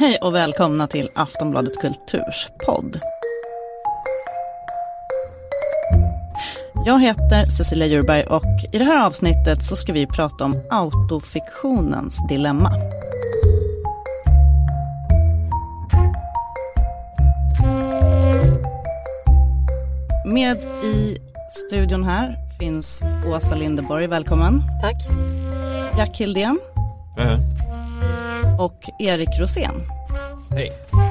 Hej och välkomna till Aftonbladet Kulturs podd. Jag heter Cecilia Djurberg och i det här avsnittet så ska vi prata om autofiktionens dilemma. Med i studion här finns Åsa Linderborg, välkommen. Tack. Jack Hildén. Och Erik Rosén. Hej.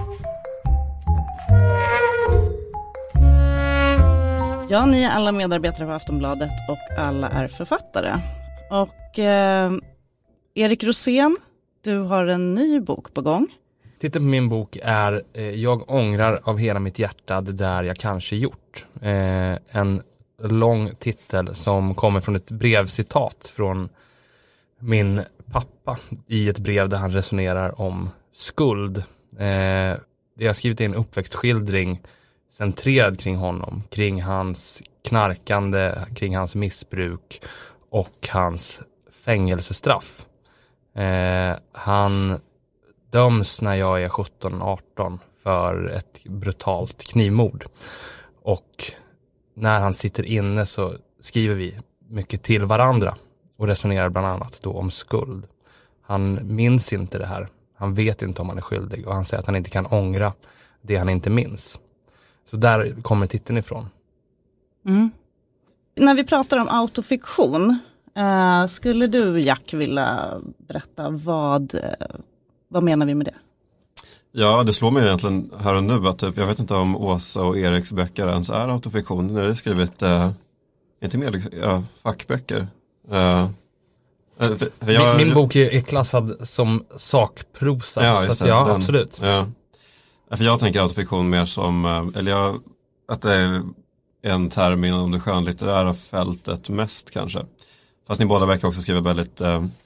Ja, ni är alla medarbetare på Aftonbladet och alla är författare. Och Erik Rosén, du har en ny bok på gång. Titeln på min bok är Jag ångrar av hela mitt hjärta det där jag kanske gjort. En lång titel som kommer från ett brevcitat från min pappa i ett brev där han resonerar om skuld. Det jag har skrivit är en uppväxtskildring centrerad kring honom, kring hans knarkande, kring hans missbruk och hans fängelsestraff. Han döms när jag är 17-18 för ett brutalt knivmord. Och när han sitter inne så skriver vi mycket till varandra och resonerar bland annat då om skuld. Han minns inte det här. Han vet inte om han är skyldig och han säger att han inte kan ångra det han inte minns. Så där kommer titeln ifrån. Mm. När vi pratar om autofiktion, skulle du, Jack, vilja berätta vad menar vi med det? Ja, det slår mig egentligen här och nu att typ, jag vet inte om Åsa och Eriks böcker ens är autofiktion. När jag skrivit inte mer fackböcker. Min bok är klassad som sakprosa. Ja, så att, absolut. Ja. För jag tänker autofiktion mer som, att det är en term inom det skönlitterära fältet mest kanske. Fast ni båda verkar också skriva väldigt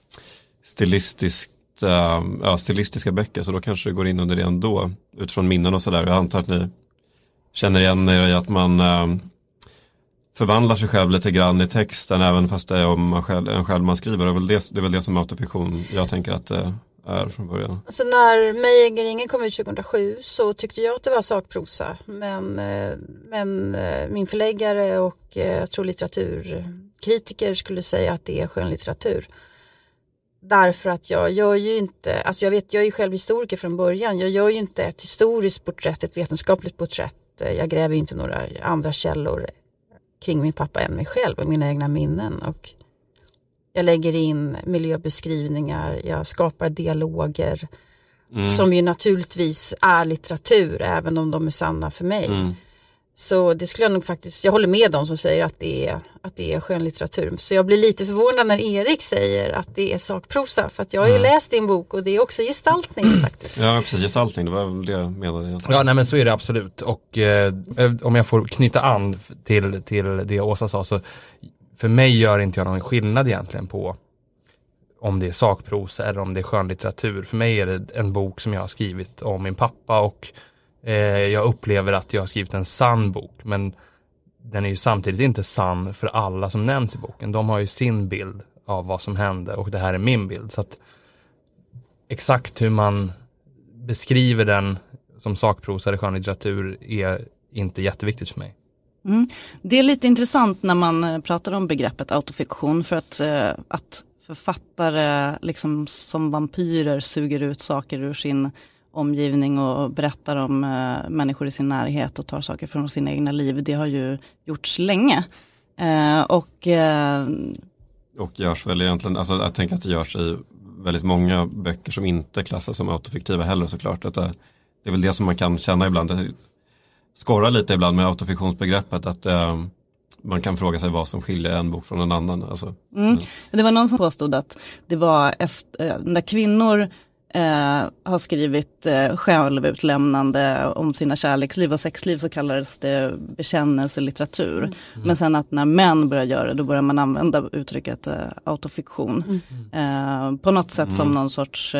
stilistiska böcker, så då kanske det går in under det ändå, utifrån minnen och sådär. Jag antar att ni känner igen er i att man förvandlar sig själv lite grann i texten, även fast det är om en själv man skriver. Det är väl det som autofiktion jag tänker att det är från början. Alltså när Mig äger ingen kom ut 2007 så tyckte jag att det var sakprosa. Men min förläggare och jag tror litteraturkritiker skulle säga att det är skönlitteratur. Därför att jag gör ju inte, alltså jag är ju själv historiker från början. Jag gör ju inte ett historiskt porträtt, ett vetenskapligt porträtt. Jag gräver inte några andra källor kring min pappa än mig själv och mina egna minnen. Och jag lägger in miljöbeskrivningar, jag skapar dialoger som ju naturligtvis är litteratur, även om de är sanna för mig. Så det skulle jag nog faktiskt, jag håller med dem som säger att det är skönlitteratur. Så jag blir lite förvånad när Erik säger att det är sakprosa, för att jag har ju läst din bok och det är också gestaltning faktiskt. Ja, precis, gestaltning, det var det jag menade. Ja, nej men så är det absolut. Och om jag får knyta an till det Åsa sa, så för mig gör inte jag någon skillnad egentligen på om det är sakprosa eller om det är skönlitteratur. För mig är det en bok som jag har skrivit om min pappa och jag upplever att jag har skrivit en sann bok, men den är ju samtidigt inte sann för alla som nämns i boken. De har ju sin bild av vad som hände och det här är min bild. Så att exakt hur man beskriver den som sakprosa eller skönlitteratur är inte jätteviktigt för mig. Det är lite intressant när man pratar om begreppet autofiktion, för att författare liksom som vampyrer suger ut saker ur sin omgivning och berättar om människor i sin närhet och tar saker från sina egna liv. Det har ju gjorts länge. Och görs väl egentligen, alltså jag tänker att det görs i väldigt många böcker som inte klassas som autofiktiva heller, såklart. Att det är väl det som man kan känna ibland. Det skorrar lite ibland med autofiktionsbegreppet, att man kan fråga sig vad som skiljer en bok från en annan. Alltså. Det var någon som påstod att det var när kvinnor har skrivit självutlämnande om sina kärleksliv och sexliv, så kallades det bekännelselitteratur. Men sen att när män börjar göra det, då börjar man använda uttrycket autofiktion. På något sätt som någon sorts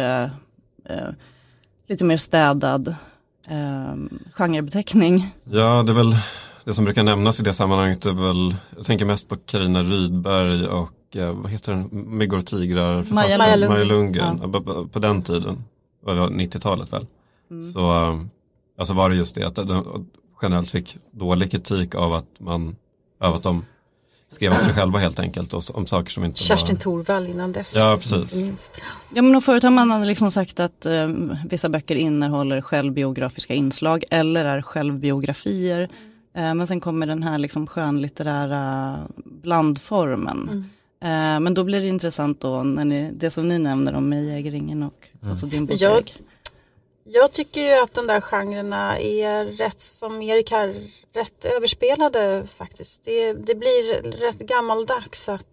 lite mer städad genrebeteckning. Ja, det är väl det som brukar nämnas i det sammanhanget är väl, jag tänker mest på Carina Rydberg och vad heter den? Myggor och tigrar, Maja Lundgren. Ja. På den tiden, var det 90-talet väl? så alltså var det just det att de generellt fick dålig kritik av att de skrev om sig själva helt enkelt och om saker som inte Kerstin var... Thorvall innan dess. Ja, precis. Minst. Ja, men förut har man liksom sagt att vissa böcker innehåller självbiografiska inslag eller är självbiografier. Men sen kommer den här liksom skönlitterära blandformen. Men då blir det intressant då när det som ni nämner om mig, Jägeringen och så din bok. Jag tycker ju att de där genrerna är rätt, som Erik här, rätt överspelade faktiskt. Det blir rätt gammaldags att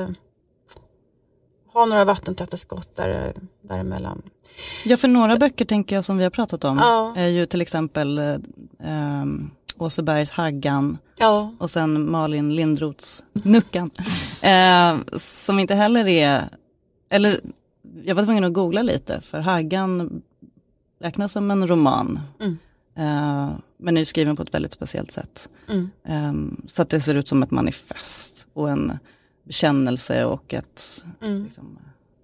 ha några vattentäta skott däremellan. Ja, för några böcker tänker jag som vi har pratat om är ju till exempel Åsebergs Haggan och sen Malin Lindroths Nuckan. Som inte heller är, eller jag var tvungen att googla lite för Haggan räknas som en roman. Men är skriven på ett väldigt speciellt sätt. Så att det ser ut som ett manifest och en bekännelse och ett liksom,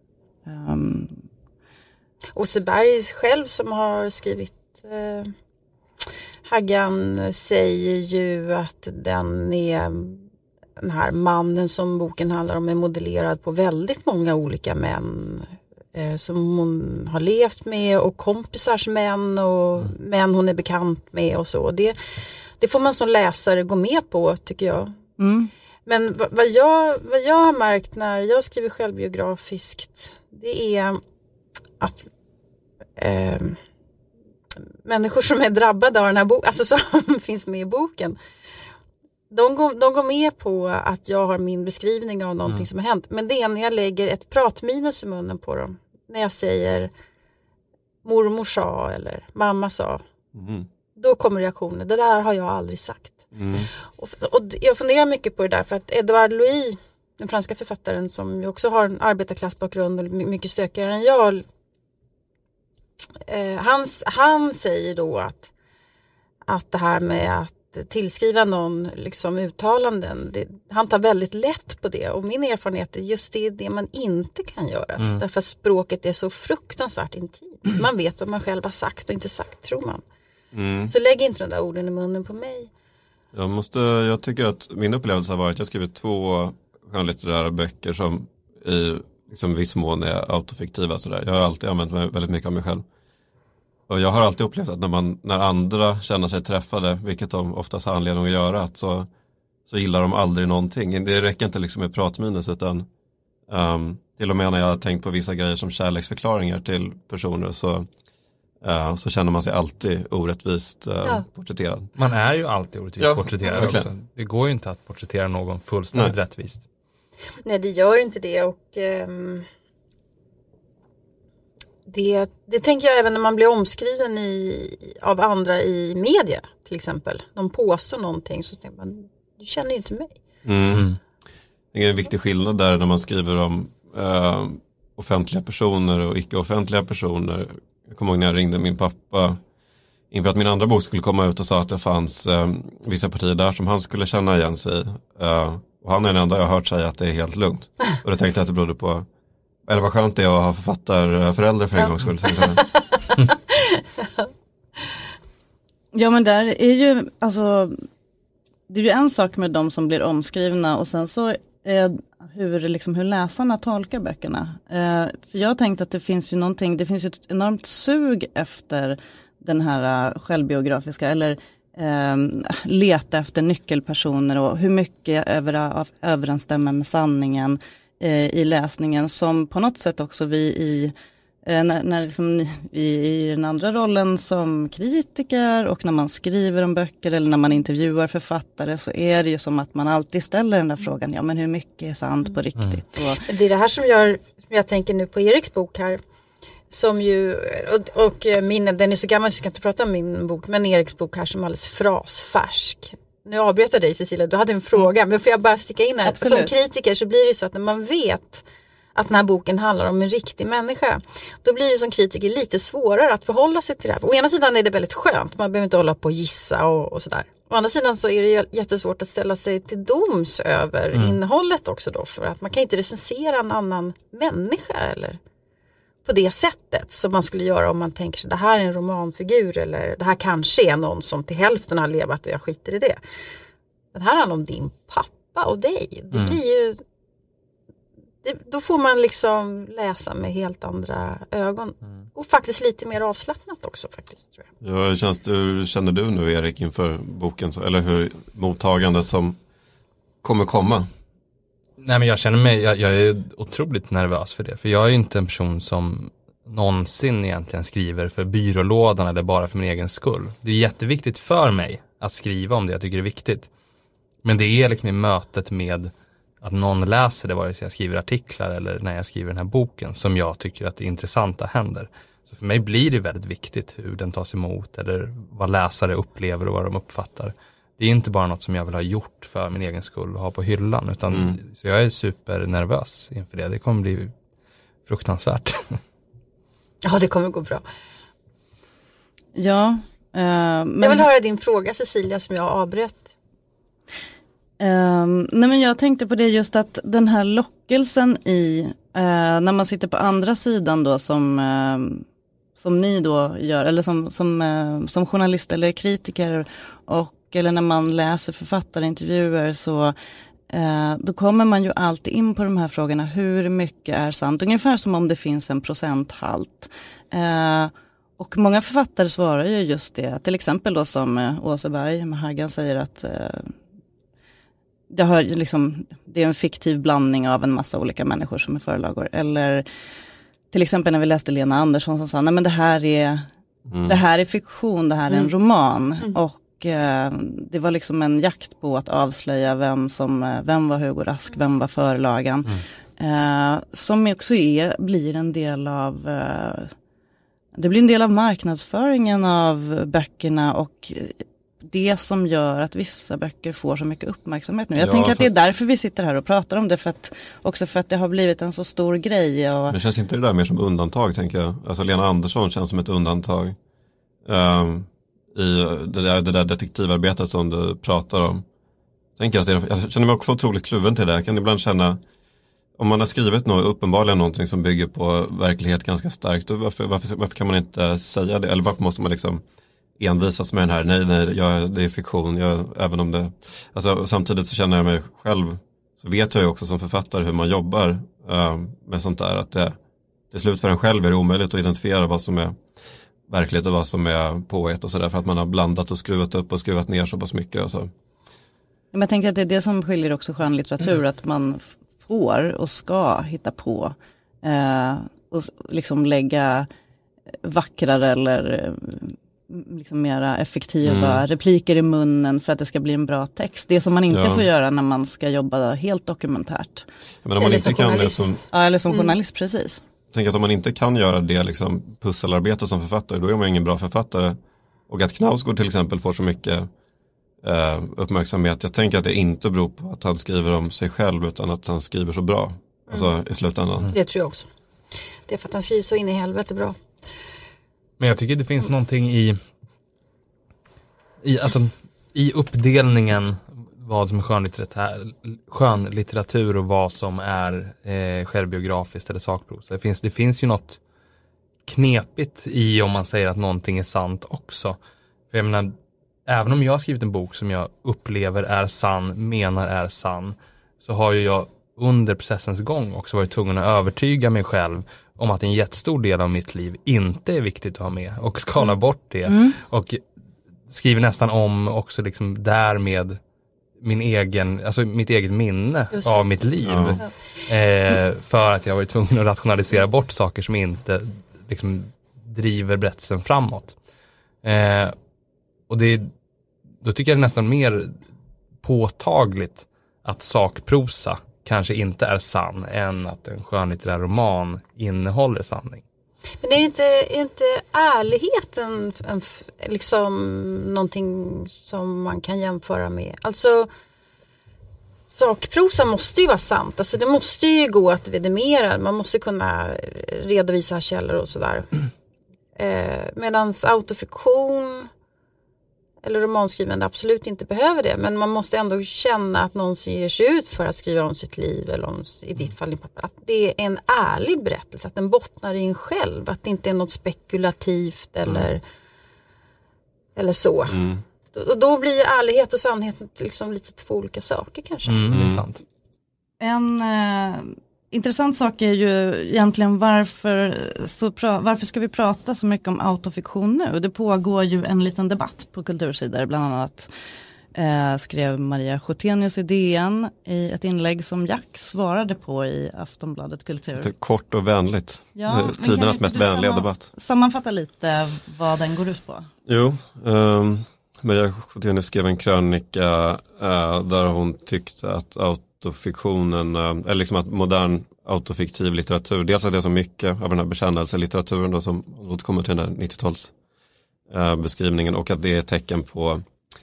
Åseberg själv som har skrivit Haggan säger ju att den här mannen som boken handlar om är modellerad på väldigt många olika män som hon har levt med och kompisars män och män hon är bekant med och så. Det får man som läsare gå med på, tycker jag. Men vad jag har märkt när jag skriver självbiografiskt, det är att människor som är drabbade av den här boken, alltså som finns med i boken, de går med på att jag har min beskrivning av någonting som har hänt. Men det är när jag lägger ett pratminus i munnen på dem. När jag säger mormor sa eller mamma sa. Då kommer reaktionen. Det där har jag aldrig sagt. Och jag funderar mycket på det där. För att Edouard Louis, den franska författaren som ju också har en arbetarklassbakgrund och mycket stökigare än jag. Han säger då att det här med att tillskriva någon liksom uttalanden, han tar väldigt lätt på det, och min erfarenhet är just det man inte kan göra, därför att språket är så fruktansvärt intimt. Man vet vad man själv har sagt och inte sagt, tror man. Så lägg inte de där orden i munnen på mig. Jag tycker att min upplevelse har varit att jag skrivit 2 skönlitterära böcker som i liksom viss mån är autofiktiva sådär. Jag har alltid använt mig väldigt mycket av mig själv. Och jag har alltid upplevt att när andra känner sig träffade, vilket de oftast har anledning att göra, att så gillar de aldrig någonting. Det räcker inte liksom med pratminus, utan till och med när jag har tänkt på vissa grejer som kärleksförklaringar till personer så känner man sig alltid orättvist porträtterad. Man är ju alltid orättvist porträtterad också. Det går ju inte att porträttera någon fullständigt rättvist. Nej, det gör inte det, och det tänker jag även när man blir omskriven av andra i media till exempel. De påstår någonting, så tänker man, du känner ju inte mig. Det är en viktig skillnad där när man skriver om offentliga personer och icke-offentliga personer. Jag kommer ihåg när jag ringde min pappa inför att min andra bok skulle komma ut och sa att det fanns vissa partier där som han skulle känna igen sig i. Och han är den enda jag har hört säga att det är helt lugnt. Och då tänkte jag att det berodde på, eller vad skönt det är att ha författarföräldrar för en gång skulle Ja, men där är ju, alltså, det är ju en sak med de som blir omskrivna, och sen så hur läsarna tolkar böckerna. För jag tänkte att det finns ju någonting, det finns ju ett enormt sug efter den här självbiografiska, eller leta efter nyckelpersoner och hur mycket överensstämmer med sanningen i läsningen, som på något sätt också vi när liksom i den andra rollen som kritiker, och när man skriver om böcker eller när man intervjuar författare, så är det ju som att man alltid ställer den där frågan, ja men hur mycket är sant på riktigt? Och det är det här som jag tänker nu på Eriks bok här, som ju, och den är så gammal så jag ska inte prata om min bok, men Eriks bok här som är alldeles frasfärsk. Nu avbröt jag dig, Cecilia, du hade en fråga, men får jag bara sticka in här? Absolut. Som kritiker så blir det så att när man vet att den här boken handlar om en riktig människa, då blir det som kritiker lite svårare att förhålla sig till det här. Å ena sidan är det väldigt skönt, man behöver inte hålla på och gissa och sådär. Å andra sidan så är det jättesvårt att ställa sig till doms över innehållet också då, för att man kan inte recensera en annan människa eller på det sättet som man skulle göra om man tänker sig det här är en romanfigur eller det här kanske är någon som till hälften har levat och jag skiter i det. Det här handlar om din pappa och dig. Det blir ju då får man liksom läsa med helt andra ögon. Och faktiskt lite mer avslappnat också faktiskt, tror jag. Ja, hur känner du nu, Erik, inför boken? Eller hur mottagandet som kommer komma? Nej, men jag känner mig, jag är otroligt nervös för det. För jag är ju inte en person som någonsin egentligen skriver för byrålådan eller bara för min egen skull. Det är jätteviktigt för mig att skriva om det jag tycker är viktigt. Men det är liksom i mötet med att någon läser det, vare sig jag skriver artiklar eller när jag skriver den här boken, som jag tycker att det intressanta händer. Så för mig blir det väldigt viktigt hur den tas emot eller vad läsare upplever och vad de uppfattar. Det är inte bara något som jag vill ha gjort för min egen skull och ha på hyllan, utan så jag är supernervös inför det. Det kommer bli fruktansvärt. Ja, det kommer gå bra. Ja, men... Jag vill höra din fråga, Cecilia, som jag avbröt. Nej, men jag tänkte på det just att den här lockelsen i när man sitter på andra sidan då som ni då gör, eller som journalist eller kritiker, eller när man läser författarintervjuer, så då kommer man ju alltid in på de här frågorna. Hur mycket är sant? Ungefär som om det finns en procenthalt. Och många författare svarar ju just det. Till exempel då som Åsa Berg med Haggan säger att det är en fiktiv blandning av en massa olika människor som är förlagor. Eller till exempel när vi läste Lena Andersson som sa, nej men det här är fiktion, det här är en roman. Och det var liksom en jakt på att avslöja vem var Hugo Rask, vem var förlagan. Som också blir en del av det blir en del av marknadsföringen av böckerna och det som gör att vissa böcker får så mycket uppmärksamhet nu. Jag tänker att det är därför vi sitter här och pratar om det, också för att det har blivit en så stor grej. Och... Men känns inte det där mer som undantag, tänker jag? Alltså Lena Andersson känns som ett undantag i det där detektivarbetet som du pratar om. Jag känner mig också otroligt kluven till det. Jag kan ibland känna, om man har skrivit uppenbarligen någonting som bygger på verklighet ganska starkt, då varför kan man inte säga det? Eller varför måste man liksom envisas med den här, nej, det är fiktion, även om det, alltså samtidigt så känner jag mig själv, så vet jag ju också som författare hur man jobbar med sånt där, att det till slut för en själv är det omöjligt att identifiera vad som är verklighet och vad som är påhitt och sådär, för att man har blandat och skruvat upp och skruvat ner så pass mycket och så. Men jag tänker att det är det som skiljer också skönlitteratur, att man får och ska hitta på och liksom lägga vackrare eller liksom mera effektiva repliker i munnen för att det ska bli en bra text. Det som man inte får göra när man ska jobba helt dokumentärt. Men om man inte kan eller som journalist, precis. Jag tänker att om man inte kan göra det liksom pusselarbete som författare, då är man ingen bra författare. Och att Knausgård till exempel får så mycket uppmärksamhet, jag tänker att det inte beror på att han skriver om sig själv, utan att han skriver så bra. Alltså i slutändan. Det tror jag också. Det är för att han skriver så in i helvete bra. Men jag tycker det finns någonting i uppdelningen vad som är skönlitteratur och vad som är självbiografiskt eller sakprosa. Det finns ju något knepigt i om man säger att någonting är sant också. För jag menar, även om jag har skrivit en bok som jag upplever är sann, menar är sann, så har ju jag under processens gång också varit tvungen att övertyga mig själv om att en jättestor del av mitt liv inte är viktigt att ha med och skala bort det. Och skriver nästan om också liksom därmed mitt eget minne av mitt liv. För att jag varit tvungen att rationalisera bort saker som inte liksom driver berättelsen framåt. Och då tycker jag det är nästan mer påtagligt att sakprosa kanske inte är sann än att en skönlitterär roman innehåller sanning. Men är inte ärligheten liksom någonting som man kan jämföra med? Alltså sakprosa måste ju vara sant. Alltså det måste ju gå att vidimera. Man måste kunna redovisa källor och sådär. Medans autofiktion eller romanskrivande absolut inte behöver det. Men man måste ändå känna att någon ger sig ut för att skriva om sitt liv. Eller om, i ditt fall din pappa. Att det är en ärlig berättelse. Att den bottnar i en själv. Att det inte är något spekulativt eller så. Då blir ärlighet och sannhet liksom lite två olika saker kanske. Det är sant. En intressant sak är ju egentligen varför ska vi prata så mycket om autofiktion nu? Det pågår ju en liten debatt på kultursidor, bland annat skrev Maria Schottenius i DN i ett inlägg som Jack svarade på i Aftonbladet Kultur. Kort och vänligt. Ja, tidernas mest vänliga debatt. Sammanfatta lite vad den går ut på. Jo, Maria Schottenius skrev en krönika där hon tyckte att autofiktionen, eller liksom att modern autofiktiv litteratur, dels att det är så mycket av den här bekännelselitteraturen då, som återkommer till den där 90-tals beskrivningen, och att det är ett tecken på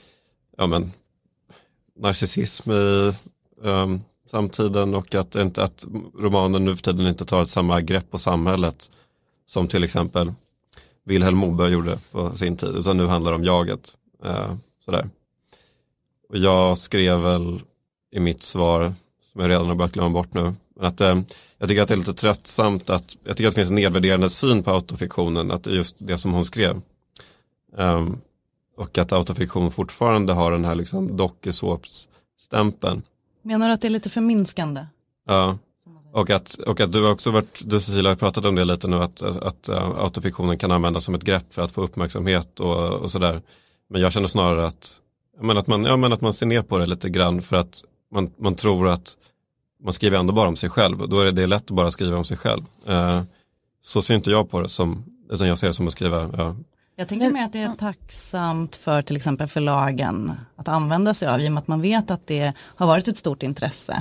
narcissism i samtiden, och att romanen nu för tiden inte tar ett samma grepp på samhället som till exempel Vilhelm Moberg gjorde på sin tid, utan nu handlar det om jaget. Sådär. Och jag skrev väl i mitt svar, som jag redan har börjat glömma bort nu, att jag tycker att det är lite tröttsamt att jag tycker att det finns en nedvärderande syn på autofiktionen, att det är just det som hon skrev. Och att autofiktion fortfarande har den här liksom dokusåpsstämpeln. Menar du att det är lite förminskande? Ja. Och att du har också du Cecilia har pratat om det lite nu, att autofiktionen kan användas som ett grepp för att få uppmärksamhet och sådär. Men jag känner snarare att man ser ner på det lite grann, för att man tror att man skriver ändå bara om sig själv. Då är det lätt att bara skriva om sig själv. Så ser inte jag på det utan jag ser det som att skriva. Ja. Jag tänker mig att det är tacksamt för till exempel förlagen att använda sig av, i och med att man vet att det har varit ett stort intresse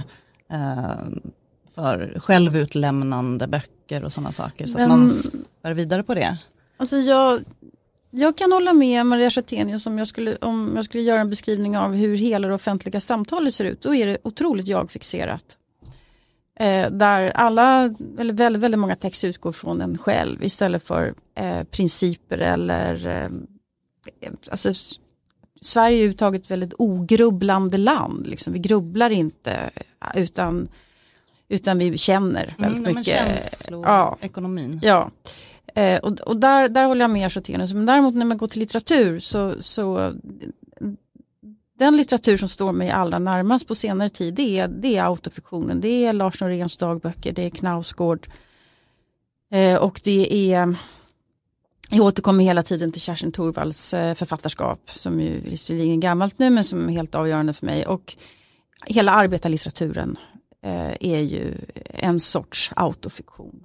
för självutlämnande böcker och sådana saker. Så att man spär vidare på det. Alltså jag kan hålla med Maria Schottenius om jag skulle göra en beskrivning av hur hela det offentliga samtalet ser ut. Då är det otroligt jag-fixerat. Där väldigt, väldigt många texter utgår från en själv istället för principer eller alltså Sverige är överhuvudtaget ett väldigt ogrubblande land. Liksom. Vi grubblar inte utan vi känner väldigt mycket. Ekonomin. Ja. Och där håller jag med Schottenius. Men däremot när man går till litteratur så den litteratur som står mig allra närmast på senare tid det är autofiktionen. Det är Lars Noréns dagböcker, det är Knausgård och det är, jag återkommer hela tiden till Kerstin Thorvalds författarskap, som ju visserligen är gammalt nu men som är helt avgörande för mig, och hela arbetarlitteraturen är ju en sorts autofiktion.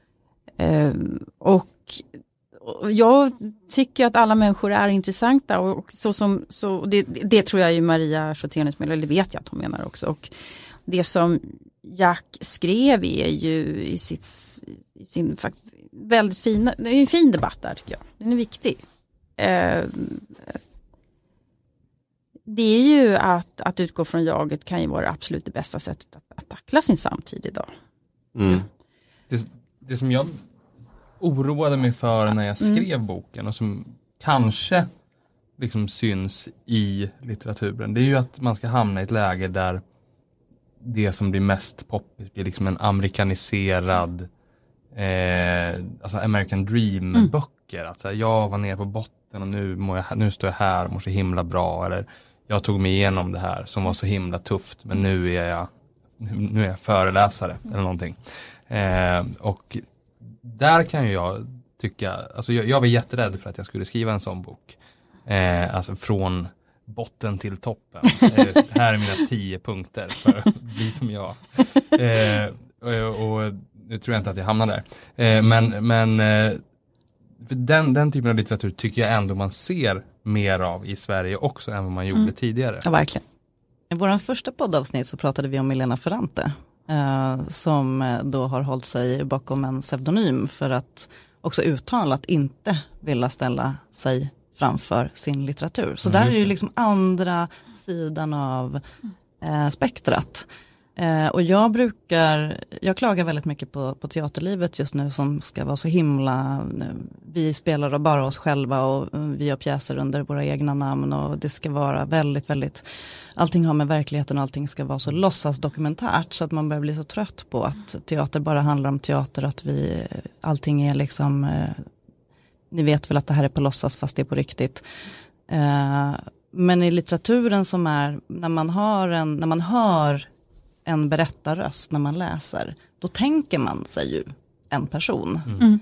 Och jag tycker att alla människor är intressanta, och det tror jag ju Maria Schottenius menar, eller det vet jag att hon menar också. Och det som Jack skrev är ju i sin väldigt fina, det är en fin debatt där tycker jag. Den är viktig. Det är ju att utgå från jaget kan ju vara absolut det bästa sättet att tackla sin samtid idag. Mm. Det som jag oroade mig för när jag skrev boken, och som kanske liksom syns i litteraturen, det är ju att man ska hamna i ett läge där det som blir mest poppis blir liksom en amerikaniserad alltså American Dream-böcker. Att säga, jag var nere på botten och nu står jag här och mår så himla bra, eller jag tog mig igenom det här som var så himla tufft, men nu är jag föreläsare eller någonting. Och där kan ju jag tycka, alltså jag var jätterädd för att jag skulle skriva en sån bok. Alltså från botten till toppen. Här är mina 10 punkter för att bli som jag. Och nu tror jag inte att jag hamnar där. Men för den typen av litteratur tycker jag ändå man ser mer av i Sverige också än vad man gjorde tidigare. Ja, verkligen. I vår första poddavsnitt så pratade vi om Milena Ferrante. Som då har hållit sig bakom en pseudonym för att också uttala att inte vilja ställa sig framför sin litteratur. Så där är ju liksom andra sidan av spektrat. Och jag klagar väldigt mycket på teaterlivet just nu som ska vara så himla, vi spelar bara oss själva och vi har pjäser under våra egna namn och det ska vara väldigt, väldigt, allting har med verkligheten och allting ska vara så låtsasdokumentärt så att man börjar bli så trött på att teater bara handlar om teater, att allting är liksom, ni vet väl att det här är på låtsas fast det är på riktigt. Men i litteraturen som är, när man hör en berättarröst när man läser, då tänker man sig ju en person.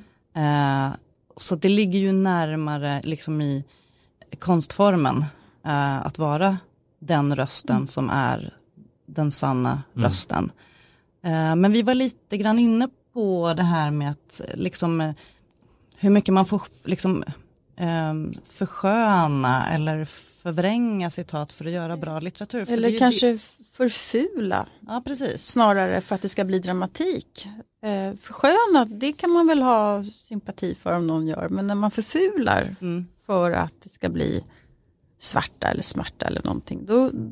Så det ligger ju närmare liksom i konstformen att vara den rösten som är den sanna rösten. Men vi var lite grann inne på det här med att liksom hur mycket man får liksom försköna eller förvränga citat för att göra bra litteratur. För eller kanske förfula. Ja, precis. Snarare för att det ska bli dramatik. Försköna, det kan man väl ha sympati för om någon gör. Men när man förfular för att det ska bli svarta eller smarta eller någonting.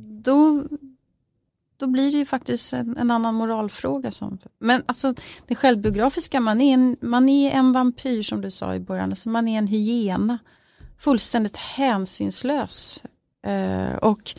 Då blir det ju faktiskt en annan moralfråga. Men alltså det självbiografiska, man är en vampyr som du sa i början. Alltså man är en hyena. Fullständigt hänsynslös. Och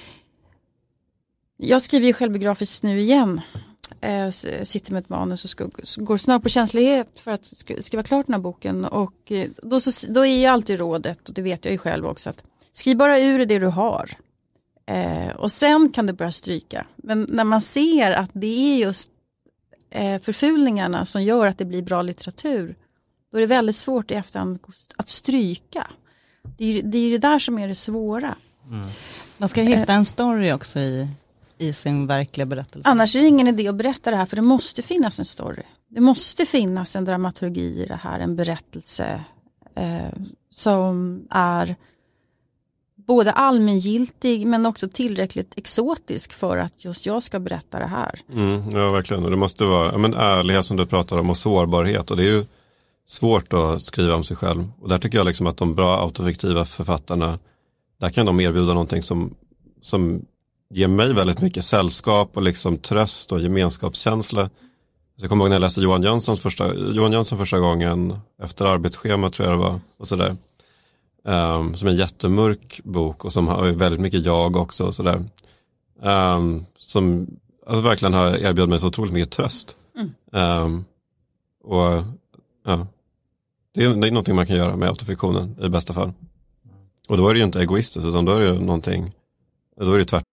jag skriver ju självbiografiskt nu igen. Sitter med ett manus och går snart på känslighet för att skriva klart den här boken. Och då är ju alltid rådet, och det vet jag ju själv också, att skriv bara ur det du har. Och sen kan du börja stryka. Men när man ser att det är just förfulningarna som gör att det blir bra litteratur, då är det väldigt svårt i efterhand att stryka. Det är ju det där som är det svåra. Man ska hitta en story också i sin verkliga berättelse. Annars är det ingen idé att berätta det här, för det måste finnas en story. Det måste finnas en dramaturgi i det här, en berättelse som är både allmängiltig men också tillräckligt exotisk för att just jag ska berätta det här. Ja, verkligen. Och det måste vara ärlighet som du pratar om och sårbarhet. Och det är ju svårt att skriva om sig själv. Och där tycker jag liksom att de bra autofiktiva författarna, där kan de erbjuda någonting som ger mig väldigt mycket sällskap och liksom tröst och gemenskapskänsla. Så jag kommer ihåg när jag läste Johan Jönsson första gången efter arbetsschema, tror jag det var, och sådär. Som en jättemörk bok och som har väldigt mycket jag också och sådär. Som alltså verkligen har erbjudit mig så otroligt mycket tröst. Och ja, det är någonting man kan göra med autofiktionen i bästa fall. Och då är det ju inte egoistiskt, utan då är det ju någonting, då är det tvärtom.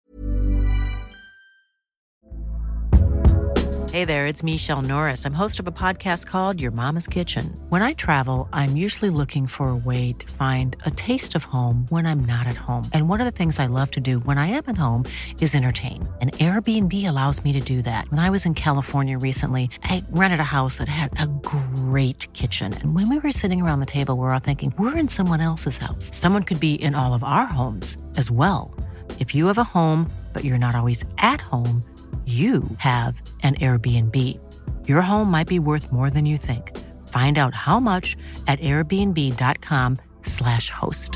Hey there, it's Michelle Norris. I'm host of a podcast called Your Mama's Kitchen. When I travel, I'm usually looking for a way to find a taste of home when I'm not at home. And one of the things I love to do when I am at home is entertain. And Airbnb allows me to do that. When I was in California recently, I rented a house that had a great kitchen. And when we were sitting around the table, we were all thinking, we're in someone else's house. Someone could be in all of our homes as well. If you have a home, but you're not always at home, you have an Airbnb. Your home might be worth more than you think. Find out how much at airbnb.com/host.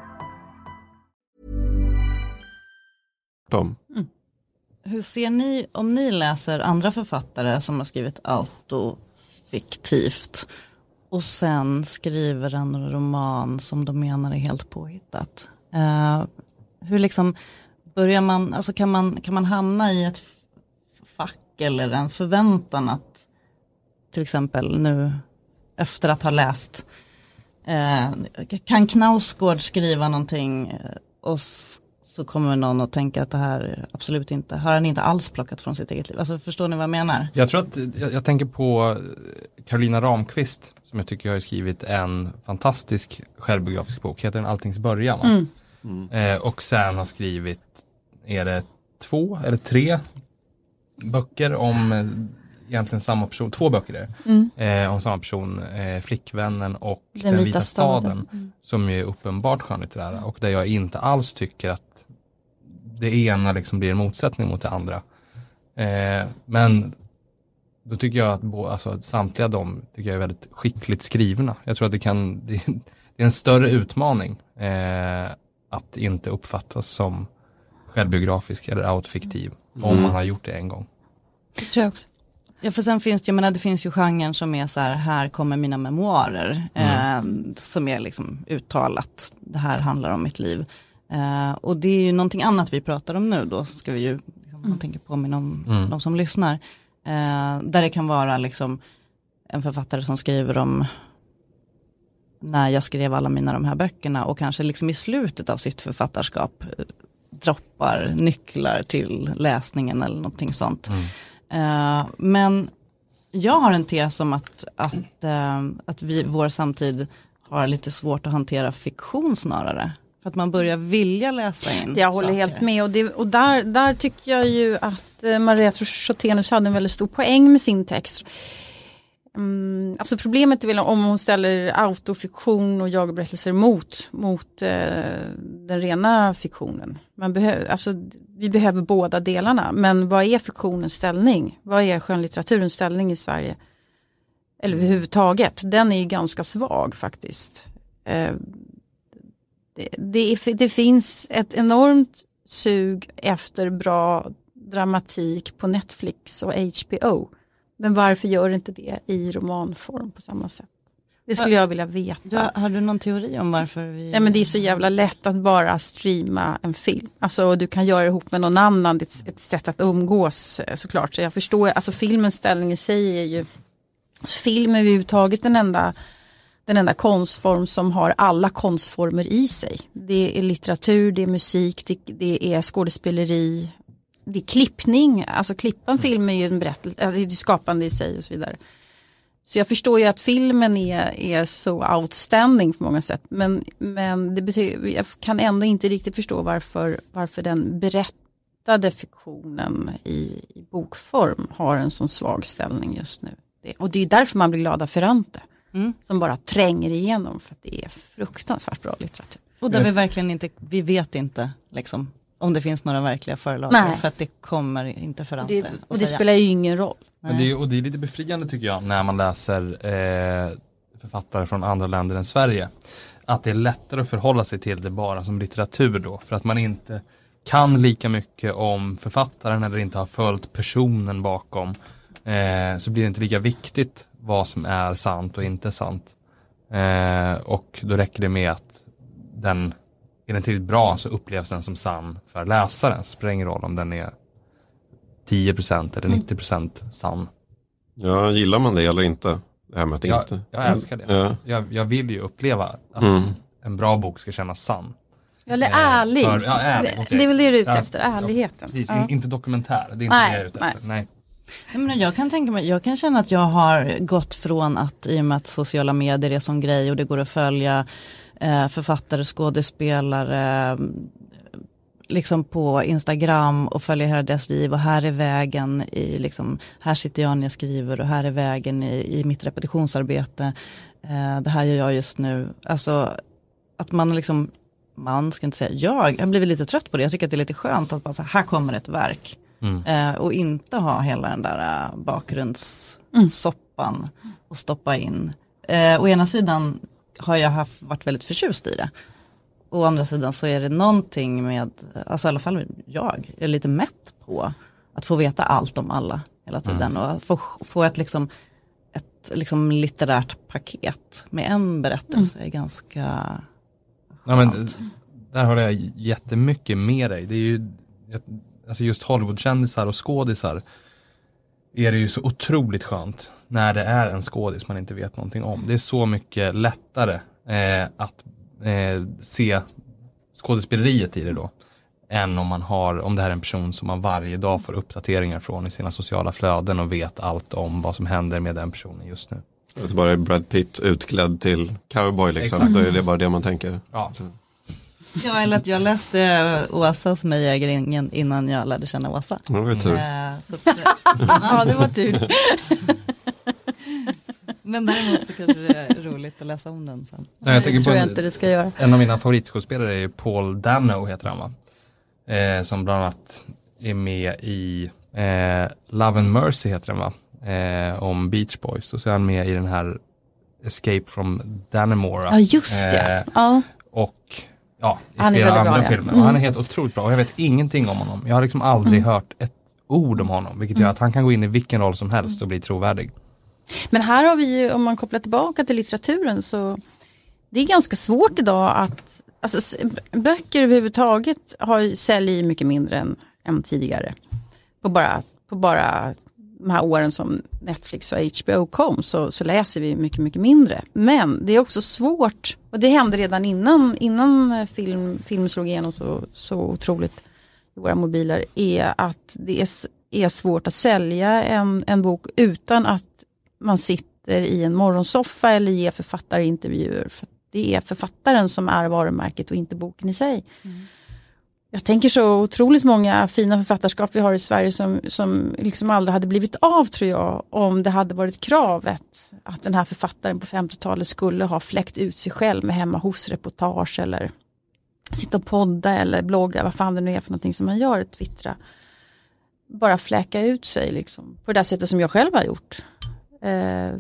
Hur ser ni, om ni läser andra författare som har skrivit autofiktivt och sen skriver en roman som de menar är helt påhittat? Hur liksom börjar man, alltså kan man hamna i ett fack eller en förväntan att till exempel nu efter att ha läst kan Knausgård skriva någonting och så kommer någon att tänka att det här absolut inte, har han inte alls plockat från sitt eget liv. Alltså förstår ni vad jag menar? Jag tror att, jag tänker på Carolina Ramqvist som jag tycker har skrivit en fantastisk självbiografisk bok, heter den Alltings början. Och sen har skrivit, är det 2 eller 3 böcker om egentligen samma person, 2 böcker om samma person, Flickvännen och Den vita staden. Som är uppenbart skönlitterära och där jag inte alls tycker att det ena liksom blir en motsättning mot det andra. Men då tycker jag att samtliga de tycker jag är väldigt skickligt skrivna. Jag tror att det är en större utmaning att inte uppfattas som självbiografisk eller autofiktiv om man har gjort det en gång. Det tror jag också. Ja, för sen finns det, jag menar, det finns ju genren som är så här kommer mina memoarer, som är liksom uttalat, det här handlar om mitt liv. Och det är ju någonting annat vi pratar om nu då, ska vi ju, liksom, man tänker påminna om de som lyssnar. Där det kan vara liksom en författare som skriver om när jag skrev alla de här böckerna och kanske liksom i slutet av sitt författarskap droppar nycklar till läsningen eller någonting sånt. Men jag har en tes om att vår samtid har lite svårt att hantera fiktion snarare. För att man börjar vilja läsa in Jag håller helt med. Och där tycker jag ju att Maria Trotenius hade en väldigt stor poäng med sin text. Alltså problemet är väl om hon ställer autofiktion och jagberättelser mot den rena fiktionen. Vi behöver båda delarna. Men vad är fiktionens ställning? Vad är skönlitteraturens ställning i Sverige? Eller överhuvudtaget? Den är ju ganska svag faktiskt. Det finns ett enormt sug efter bra dramatik på Netflix och HBO. Men varför gör inte det i romanform på samma sätt? Det skulle jag vilja veta. Har du någon teori om varför vi... Nej, men det är så jävla lätt att bara streama en film. Alltså du kan göra det ihop med någon annan. Det är ett sätt att umgås såklart. Så jag förstår, alltså filmens ställning i sig är ju... Alltså, film är överhuvudtaget den enda konstform som har alla konstformer i sig. Det är litteratur, det är musik, det är skådespeleri, det är klippning. Alltså klippa en film är ju en berättelse, det är skapande i sig och så vidare. Så jag förstår ju att filmen är så outstanding på många sätt. Men det betyder, jag kan ändå inte riktigt förstå varför den berättade fiktionen i bokform har en sån svag ställning just nu. Och det är därför man blir glad av Ferrante. Som bara tränger igenom för att det är fruktansvärt bra litteratur. Och där vi verkligen inte, vi vet inte liksom, om det finns några verkliga förlag. För att det kommer inte Ferrante. Och det spelar ju ingen roll. Men det är lite befriande tycker jag när man läser författare från andra länder än Sverige. Att det är lättare att förhålla sig till det bara som litteratur då. För att man inte kan lika mycket om författaren eller inte har följt personen bakom. Så blir det inte lika viktigt vad som är sant och inte sant. Och då räcker det med att är den tillräckligt bra så upplevs den som sann för läsaren. Så spelar det ingen roll om den är 10% eller 90% sann. Ja, gillar man det eller inte? Det här med att inte. Jag älskar det. Ja. Jag vill ju uppleva att en bra bok ska kännas sann. Eller ärlig. Ärlig. Okay. Det är väl det du är ute efter, ärligheten. Precis, inte dokumentär. Det är inte det jag är ute efter. Nej. Men jag kan känna att jag har gått från att i och med att sociala medier är sån grej och det går att följa författare, skådespelare liksom på Instagram och följa hela deras liv och här är vägen i liksom, här sitter jag när jag skriver och här är vägen i mitt repetitionsarbete. Det här gör jag just nu. Alltså att man liksom, man ska inte säga, jag har blivit lite trött på det. Jag tycker att det är lite skönt att bara så här kommer ett verk. Och inte ha hela den där bakgrundssoppan och stoppa in. Å ena sidan har jag varit väldigt förtjust i det. Å andra sidan så är det någonting med, alltså i alla fall jag är lite mätt på att få veta allt om alla hela tiden. Och få ett litterärt paket med en berättelse är ganska skönt. Ja, men där har jag jättemycket med dig. Det är ju alltså just Hollywoodkändisar och skådisar är det ju så otroligt skönt när det är en skådis man inte vet någonting om. Det är så mycket lättare att se skådespeleriet i det då än om det här är en person som man varje dag får uppdateringar från i sina sociala flöden och vet allt om vad som händer med den personen just nu. Det är bara Brad Pitt utklädd till cowboy liksom. Exakt. Då är det bara det man tänker. Ja. Ja, eller att jag läste Åsas Mejägeringen innan jag lärde känna Åsa. Det var tur. Ja, det var tur. Men däremot så kanske det är roligt att läsa om den sen. Nej, jag tänker tror på jag inte det ska göra. En av mina favoritskådespelare är Paul Dano heter han va? Som bland annat är med i Love and Mercy heter den va? Om Beach Boys. Och så är han med i den här Escape from Dannemora. Ja, just det. Ja. Och i han är flera väldigt andra bra, filmer. Och han är helt otroligt bra. Och jag vet ingenting om honom. Jag har liksom aldrig hört ett ord om honom, vilket gör att han kan gå in i vilken roll som helst och bli trovärdig. Men här har vi ju, om man kopplar tillbaka till litteraturen, så det är ganska svårt idag att, alltså böcker överhuvudtaget säljer mycket mindre än tidigare. På bara de här åren som Netflix och HBO kom så läser vi mycket, mycket mindre. Men det är också svårt, och det hände redan innan film slog igenom så otroligt i våra mobiler, är att det är svårt att sälja en bok utan att man sitter i en morgonsoffa eller ger författarintervjuer. För det är författaren som är varumärket och inte boken i sig. Mm. Jag tänker så otroligt många fina författarskap vi har i Sverige som liksom aldrig hade blivit av, tror jag, om det hade varit kravet att den här författaren på 50-talet skulle ha fläckt ut sig själv med hemma hos reportage eller sitta och podda eller blogga, vad fan det nu är för någonting som man gör, twittra. Bara fläcka ut sig liksom, på det där sättet som jag själv har gjort. Jag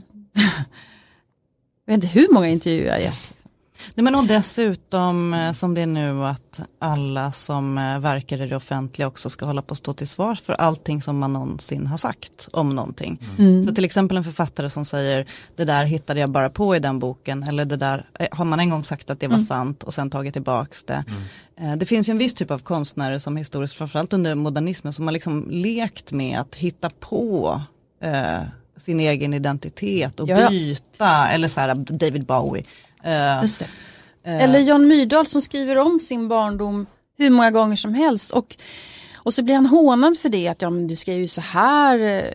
vet inte hur många intervjuer jag har gett. Nej, men och dessutom som det är nu att alla som verkar i det offentliga också ska hålla på att stå till svar för allting som man någonsin har sagt om någonting. Mm. Så till exempel en författare som säger det där hittade jag bara på i den boken, eller det där har man en gång sagt att det var sant och sen tagit tillbaks det. Det finns ju en viss typ av konstnärer som historiskt, framförallt under modernismen, som har liksom lekt med att hitta på sin egen identitet och byta, eller så här David Bowie. Just det. Eller Jan Myrdal som skriver om sin barndom hur många gånger som helst, och så blir han hånad för det, att men du skrev ju så här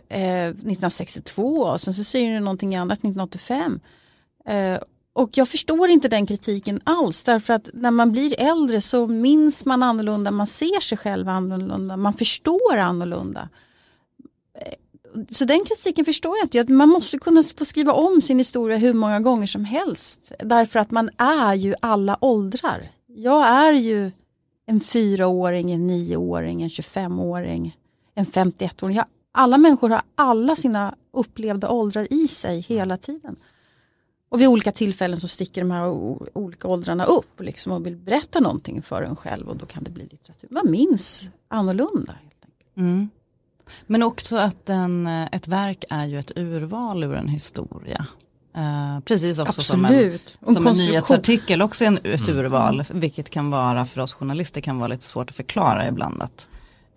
1962 och sen så säger du någonting annat 1985. Och jag förstår inte den kritiken alls, därför att när man blir äldre så minns man annorlunda, man ser sig själv annorlunda, man förstår annorlunda. Så den kritiken förstår jag inte. Att man måste kunna få skriva om sin historia hur många gånger som helst. Därför att man är ju alla åldrar. Jag är ju en 4-åring, en 9-åring, en 25-åring, en 51-åring. Alla människor har alla sina upplevda åldrar i sig hela tiden. Och vid olika tillfällen så sticker de här olika åldrarna upp liksom, och vill berätta någonting för en själv. Och då kan det bli litteratur. Man minns annorlunda helt enkelt. Mm. Men också att ett verk är ju ett urval ur en historia. Precis också som en nyhetsartikel också är ett urval. Vilket kan vara, för oss journalister kan vara lite svårt att förklara ibland. Att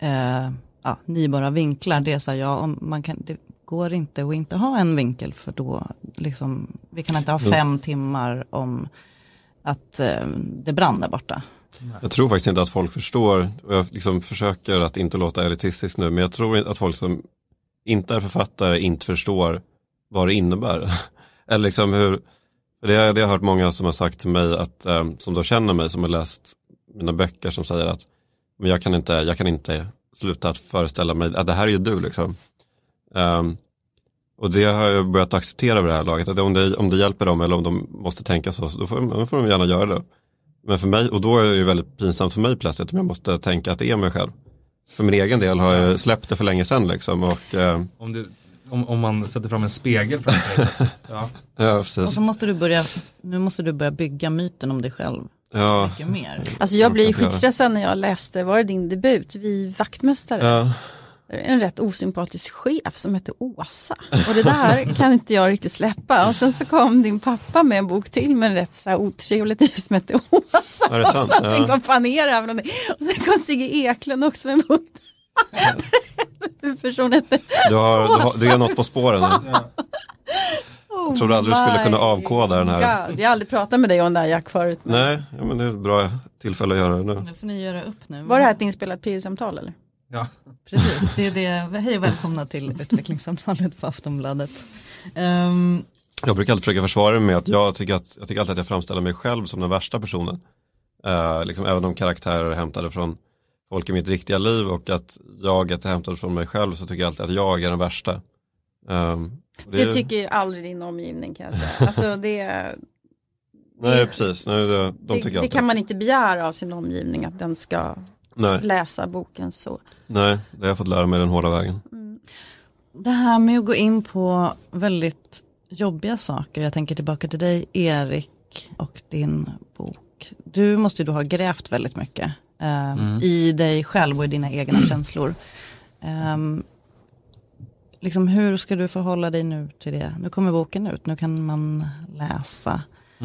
ni bara vinklar. Det är så här, det går inte att inte ha en vinkel, för då liksom, vi kan inte ha 5 timmar om att det brann där borta. Jag tror faktiskt inte att folk förstår, och jag liksom försöker att inte låta elitistisk nu, men jag tror att folk som inte är författare inte förstår vad det innebär. Eller liksom det har jag hört många som har sagt till mig, att som då känner mig, som har läst mina böcker, som säger att men jag kan inte sluta att föreställa mig att det här är ju du liksom. Och det har jag börjat acceptera vid det här laget, att om det hjälper dem eller om de måste tänka så, då får de gärna göra det. Men för mig, och då är det väldigt pinsamt för mig plötsligt om jag måste tänka att det är mig själv. För min egen del har jag släppt det för länge sedan liksom. Och, om man sätter fram en spegel framför dig. Ja, precis. Och så måste du börja bygga myten om dig själv. Ja. Mycket mer. Alltså jag blir skitstressad när jag läste, var det din debut? Vi vaktmästare. Ja. En rätt osympatisk chef som heter Åsa. Och det där kan inte jag riktigt släppa. Och sen så kom din pappa med en bok till med en rätt så här otrevligt liv som heter Åsa. Är det sant? Och så tänkte vad fan är det här för någonting? Och sen kom Sigge Eklund också med en bok. Personen du är något på spåren nu. Jag trodde aldrig du skulle kunna avkoda den här. God. Jag har aldrig pratat med dig om det här, Jack, förut. Men... Nej, men det är ett bra tillfälle att göra det nu. Nu får ni göra upp nu. Var det här ett inspelat PR-samtal eller? Ja. Precis, det är det. Hej och välkomna till utvecklingssamtalet på Aftonbladet. Jag brukar alltid försöka försvara mig med att jag tycker alltid att jag framställer mig själv som den värsta personen. Liksom, även om karaktärer är hämtade från folk i mitt riktiga liv, och att jag är hämtad från mig själv, så tycker jag alltid att jag är den värsta. Det tycker aldrig din omgivning, kan jag säga. Alltså nej, precis. Nej, de tycker det kan man inte begära av sin omgivning, att den ska läsa boken så. Nej, det har jag fått lära mig den hårda vägen. Det här med att gå in på väldigt jobbiga saker. Jag tänker tillbaka till dig, Erik, och din bok. Du måste ju då ha grävt väldigt mycket i dig själv och i dina egna känslor. Liksom, hur ska du förhålla dig nu till det? Nu kommer boken ut, nu kan man läsa.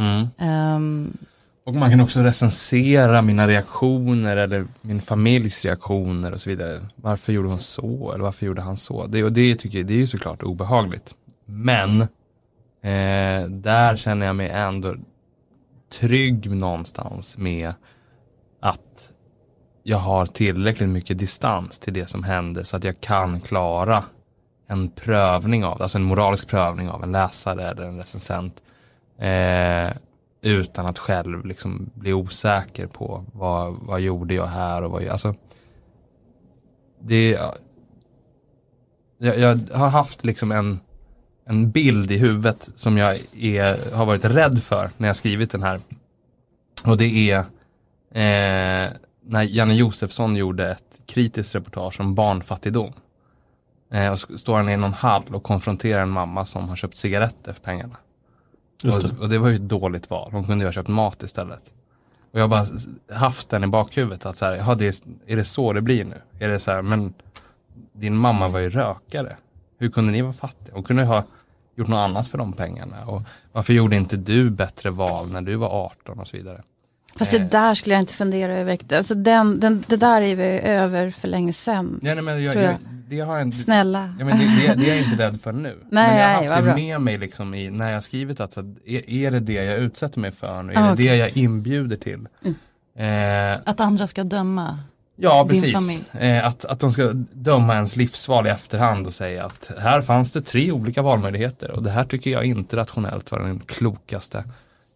Och man kan också recensera mina reaktioner eller min familjs reaktioner och så vidare. Varför gjorde hon så eller varför gjorde han så? Det tycker jag, det är ju såklart obehagligt. Men där känner jag mig ändå trygg någonstans med att jag har tillräckligt mycket distans till det som hände så att jag kan klara en prövning av, alltså en moralisk prövning av en läsare eller en recensent utan att själv liksom bli osäker på vad gjorde jag här och alltså jag har haft liksom en bild i huvudet som jag har varit rädd för när jag skrivit den här, och det är när Janne Josefsson gjorde ett kritiskt reportage om barnfattigdom. Och står han i någon hall och konfronterar en mamma som har köpt cigaretter för pengarna. Och det var ju ett dåligt val. Hon kunde ju ha köpt mat istället. Och jag har bara haft den i bakhuvudet att så här, är det så det blir nu? Är det så här, men din mamma var ju rökare. Hur kunde ni vara fattiga? Hon kunde ha gjort något annat för de pengarna. Och varför gjorde inte du bättre val när du var 18 och så vidare? Fast det där skulle jag inte fundera över. Alltså det där är vi över för länge sedan. Nej, men det har jag inte. Snälla. Ja, men det är jag inte rädd för nu. Nej, men jag har haft det bra. med mig liksom när jag skrivit att är det det jag utsätter mig för nu? Är det det jag inbjuder till? Att andra ska döma. Ja, din precis. Familj. Att de ska döma ens livsval i efterhand och säga att här fanns det 3 olika valmöjligheter och det här tycker jag inte rationellt var den klokaste.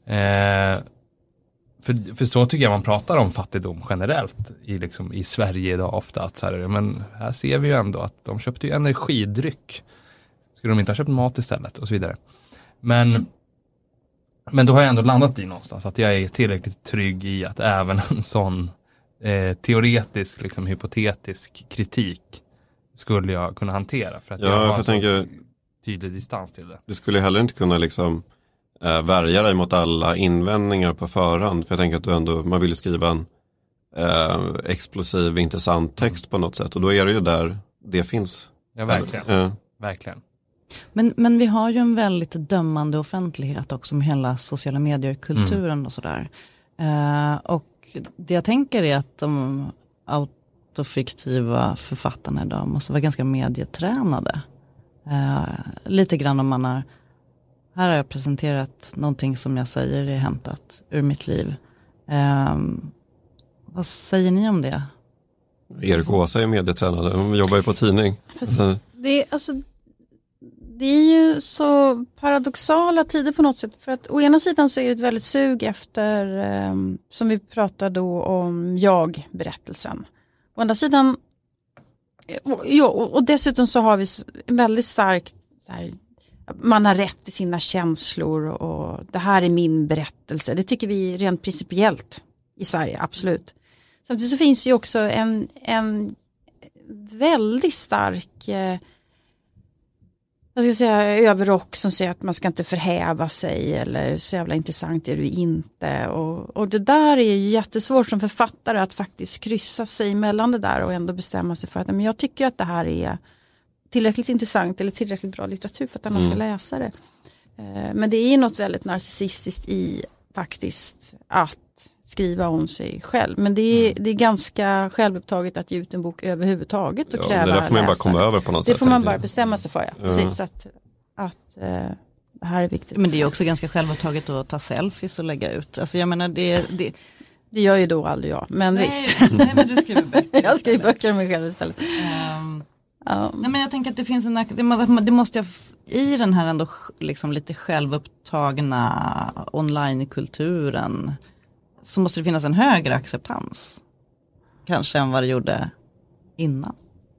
För så tycker jag man pratar om fattigdom generellt i Sverige idag ofta. Att så här, men här ser vi ju ändå att de köpte ju energidryck. Skulle de inte ha köpt mat istället och så vidare. Men då har jag ändå landat i någonstans att jag är tillräckligt trygg i att även en sån teoretisk, liksom, hypotetisk kritik skulle jag kunna hantera. För att jag tänker tydlig distans till det. Du skulle heller inte kunna liksom värja dig mot alla invändningar på förhand. För jag tänker att man vill skriva en explosiv, intressant text på något sätt. Och då är det ju där det finns. Ja, verkligen. Verkligen. Men vi har ju en väldigt dömande offentlighet också med hela sociala medier-kulturen och sådär. Och det jag tänker är att de autofiktiva författarna idag måste vara ganska medietränade. Lite grann om man här har jag presenterat någonting som jag säger är hämtat ur mitt liv. Vad säger ni om det? Erik Åsa är medietränare, hon jobbar ju på tidning. Det är ju så paradoxala tider på något sätt. För att å ena sidan så är det ett väldigt sug efter, som vi pratade då om jag-berättelsen. Å andra sidan, och dessutom så har vi väldigt starkt så här, man har rätt till sina känslor och det här är min berättelse. Det tycker vi rent principiellt i Sverige, absolut. Samtidigt så finns ju också en väldigt stark överrock som säger att man ska inte förhäva sig eller så jävla intressant är du inte. Och det där är ju jättesvårt som författare att faktiskt kryssa sig mellan det där och ändå bestämma sig för att men jag tycker att det här är tillräckligt intressant eller tillräckligt bra litteratur för att alla ska läsa det. Men det är något väldigt narcissistiskt i faktiskt att skriva om sig själv. Men det är ganska självupptaget att ge ut en bok överhuvudtaget och kräva det får man bara komma över på något sätt. Det får man bara bestämma sig för, ja. Precis att det här är viktigt. Men det är också ganska självupptaget att ta selfies och lägga ut. Alltså jag menar det gör ju då aldrig jag, men visst. Nej, men du skriver böcker. Jag skriver böcker om mig själv istället. Nej, men jag tänker att det finns det måste jag i den här ändå liksom lite självupptagna online-kulturen så måste det finnas en högre acceptans kanske än vad det gjorde innan.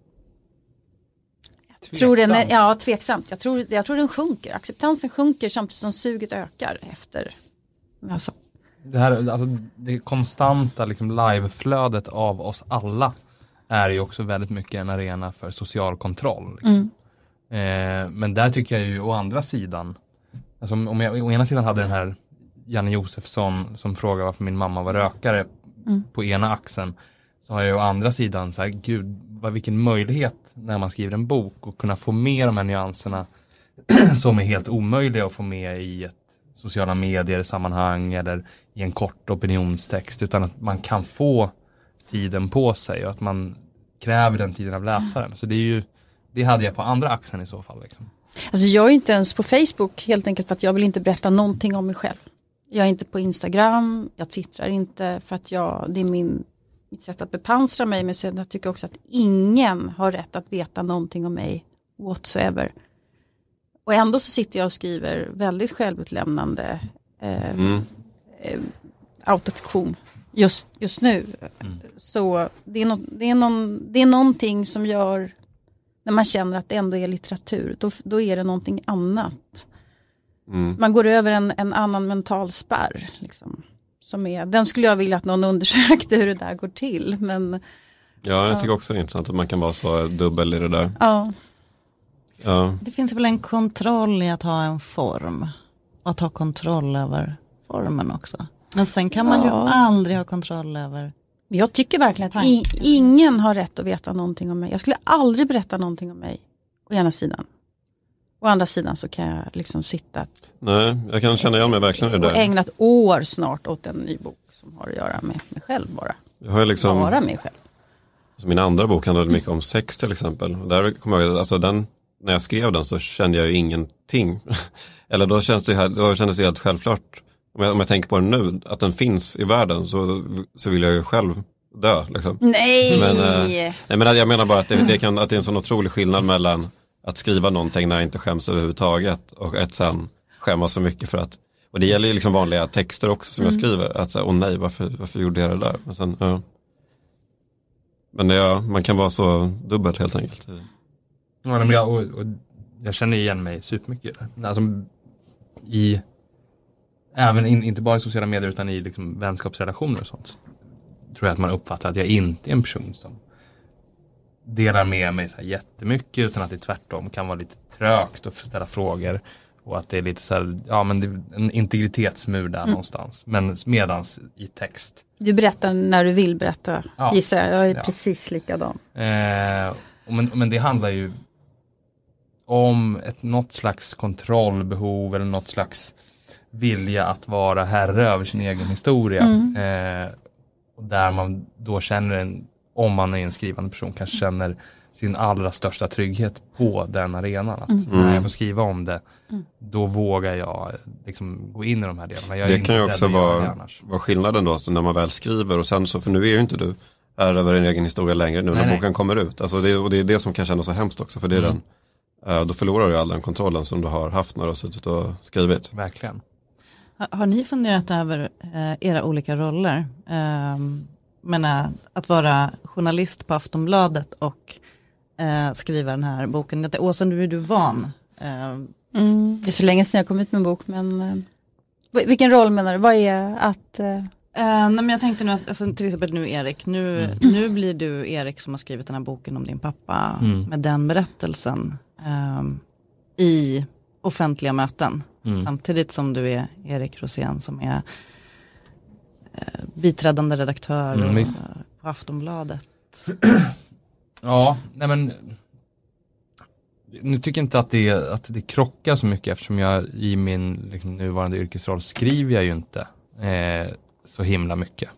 Tveksamt. Jag tror den sjunker. Acceptansen sjunker samtidigt som suget ökar efter. Alltså. Det konstanta liksom liveflödet av oss alla är ju också väldigt mycket en arena för social kontroll. Liksom. Men där tycker jag ju å andra sidan, alltså om jag å ena sidan hade den här Janne Josefsson som frågar varför min mamma var rökare på ena axeln, Så har jag å andra sidan så här, gud, vilken möjlighet när man skriver en bok och kunna få med de här nyanserna som är helt omöjliga att få med i ett sociala medier sammanhang eller i en kort opinionstext, utan att man kan få tiden på sig och att man kräver den tiden av läsaren. Så det hade jag på andra axeln i så fall. Liksom. Alltså jag är inte ens på Facebook helt enkelt för att jag vill inte berätta någonting om mig själv. Jag är inte på Instagram, jag twittrar inte för att det är mitt sätt att bepansra mig, men sen jag tycker också att ingen har rätt att veta någonting om mig whatsoever. Och ändå så sitter jag och skriver väldigt självutlämnande autofiktion just nu. Så det är någonting som gör, när man känner att det ändå är litteratur, då är det någonting annat. Man går över en annan mental spärr liksom, den skulle jag vilja att någon undersökte hur det där går till, men jag tycker också det är intressant att man kan vara så dubbel i det där. Ja. Det finns väl en kontroll i att ha en form och att ha kontroll över formen också. Men sen kan man ju aldrig ha kontroll över. Jag tycker verkligen att ingen har rätt att veta någonting om mig. Jag skulle aldrig berätta någonting om mig å ena sidan. Å andra sidan så kan jag liksom sitta. Nej, jag kan känna igen mig verkligen i det där. Och ägnat år snart åt en ny bok som har att göra med mig själv bara. Jag har liksom, bara mig själv. Alltså min andra bok handlade mycket om sex till exempel. Och där kommer jag, alltså när jag skrev den så kände jag ju ingenting. Eller då kändes det helt självklart. Om jag tänker på den nu, att den finns i världen, så vill jag ju själv dö. Liksom. Nej! Men jag menar bara att det är en sån otrolig skillnad mellan att skriva någonting när jag inte skäms överhuvudtaget och att sen skämmas så mycket för att, och det gäller ju liksom vanliga texter också som jag skriver, att säga, nej, varför gjorde jag det där? Men sen, Men man kan vara så dubbel helt enkelt. Ja, men jag känner igen mig supermycket. Alltså, även inte bara i sociala medier utan i liksom vänskapsrelationer och sånt. Tror jag att man uppfattar att jag inte är en person som delar med mig så här jättemycket, utan att det tvärtom kan vara lite trögt att ställa frågor och att det är lite så här, men det är en integritetsmur där någonstans. Men medans i text. Du berättar när du vill berätta, gissar jag. Jag är precis likadan. Men det handlar ju om något slags kontrollbehov eller något slags vilja att vara herre över sin egen historia. Och där man då känner om man är en skrivande person, kanske känner sin allra största trygghet på den arenan. Att när jag får skriva om det, då vågar jag liksom gå in i de här delarna. Det kan ju också vara skillnaden då, så när man väl skriver och sen så, för nu är ju inte du är över en egen historia längre nu när boken kommer ut. Alltså det är det som kan kännas så hemskt också, för det är då förlorar du all den kontrollen som du har haft när du har suttit och skrivit. Verkligen. Har ni funderat över era olika roller? Att vara journalist på Aftonbladet och skriva den här boken. Åsa, nu är du van. Det är så länge sedan jag kom ut med en bok, men vilken roll menar du? Vad är att... men jag tänkte nu att, alltså, till exempel nu Erik, nu blir du Erik som har skrivit den här boken om din pappa med den berättelsen i offentliga möten. Samtidigt som du är Erik Rosén som är biträdande redaktör på Aftonbladet. Ja, nej men nu tycker jag inte att det krockar så mycket, eftersom jag i min liksom, nuvarande yrkesroll skriver jag ju inte så himla mycket.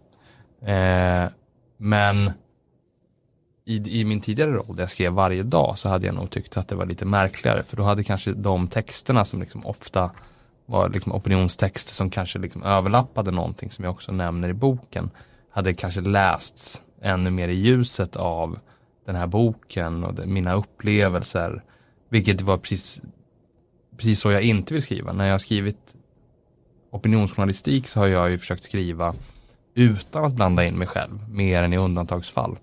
Men i min tidigare roll där jag skrev varje dag, så hade jag nog tyckt att det var lite märkligare, för då hade kanske de texterna som liksom ofta var liksom opinionstexter som kanske liksom överlappade någonting som jag också nämner i boken, hade kanske lästs ännu mer i ljuset av den här boken och mina upplevelser, vilket var precis så jag inte vill skriva. När jag har skrivit opinionsjournalistik så har jag ju försökt skriva utan att blanda in mig själv, mer än i undantagsfall.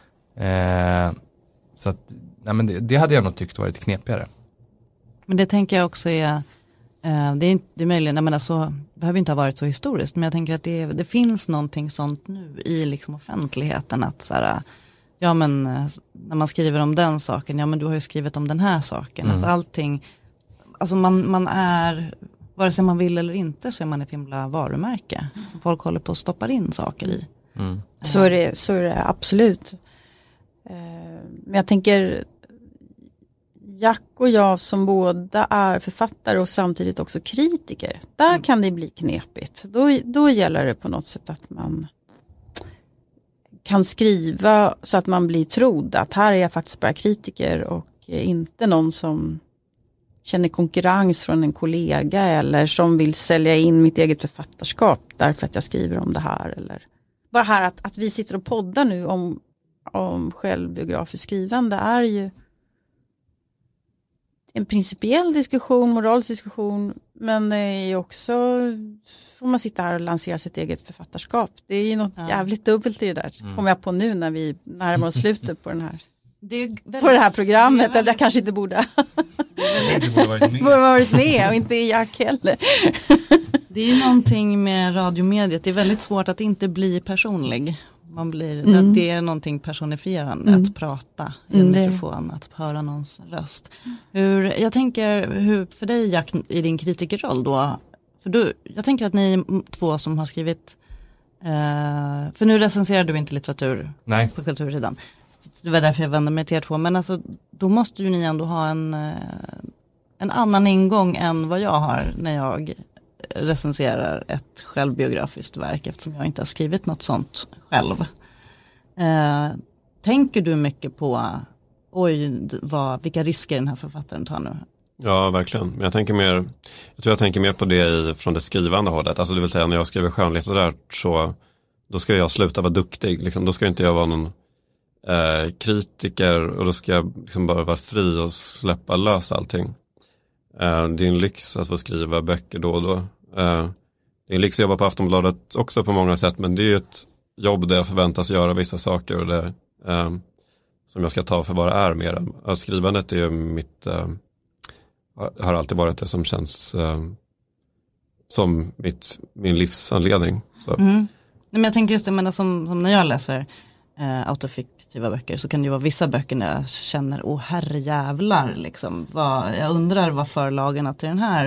Så att, nej, men det hade jag nog tyckt var lite knepigare. Men det tänker jag också är det är möjligen, jag menar, så behöver inte ha varit så historiskt, men jag tänker att det finns någonting sånt nu i liksom offentligheten, att så här, ja men när man skriver om den saken, ja men du har ju skrivit om den här saken, att allting, alltså man är, vare sig man vill eller inte, så är man ett himla varumärke som folk håller på att stoppa in saker i. Så är det absolut. Men jag tänker, Jack och jag som båda är författare och samtidigt också kritiker, där kan det bli knepigt. Då gäller det på något sätt att man kan skriva så att man blir trodd att här är jag faktiskt bara kritiker och inte någon som känner konkurrens från en kollega eller som vill sälja in mitt eget författarskap därför att jag skriver om det här. Eller bara här att vi sitter och poddar nu om självbiografiskt skrivande är ju en principiell diskussion, moralisk diskussion, men det är ju också, får man sitta här och lansera sitt eget författarskap. Det är ju något jävligt dubbelt i det där. Kommer jag på nu när vi närmar oss slutet på den här. På det här programmet, där jag kanske inte borde varit med och inte Jack heller. Det är ju någonting med radiomediet, det är väldigt svårt att inte bli personlig. Man blir, det är någonting personifierande att prata i en mikrofon, att höra någons röst. Jag tänker, för dig Jack i din kritikerroll då, jag tänker att ni är två som har skrivit, för nu recenserar du inte litteratur på kultursidan. Det var därför jag vände mig till er två. Men alltså, då måste ju ni ändå ha en annan ingång än vad jag har när jag recenserar ett självbiografiskt verk, eftersom jag inte har skrivit något sånt själv. Tänker du mycket på vilka risker den här författaren tar nu? Ja, verkligen. Men jag tror jag tänker mer på det från det skrivande hållet. Alltså det vill säga när jag skriver skönlitterärt så då ska jag sluta vara duktig. Liksom. Då ska inte jag vara någon kritiker och då ska jag liksom bara vara fri och släppa lös allting. Det är en lyx att få skriva böcker då och då. Det är en lyx att jobba på Aftonbladet också på många sätt, men det är ju ett jobb där jag förväntas göra vissa saker och det som jag ska ta för vad det är mer. Skrivandet är ju har alltid varit det som känns som min livsanledning. Så. Men jag tänker just det, som när jag läser autofiktiva böcker så kan det ju vara vissa böcker när jag känner herrejävlar liksom. Jag undrar vad förlagarna till den här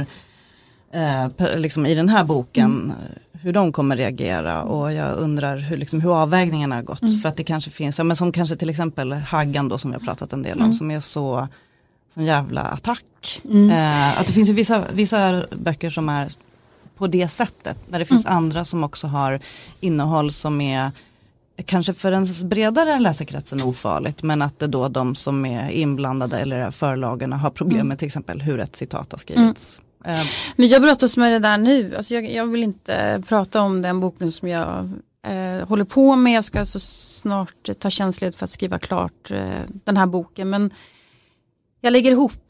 liksom i den här boken hur de kommer reagera och jag undrar hur avvägningarna har gått för att det kanske finns, men som kanske till exempel Haggan då som jag pratat en del om som är sån jävla attack. Att det finns ju vissa böcker som är på det sättet där det finns andra som också har innehåll som är kanske för en bredare läsarkretsen ofarligt, men att det då de som är inblandade eller förlagarna har problem med till exempel hur ett citat har skrivits. Men jag brottas med det där nu. Alltså jag vill inte prata om den boken som jag håller på med. Jag ska så snart ta tjänstledigt för att skriva klart den här boken. Men jag lägger ihop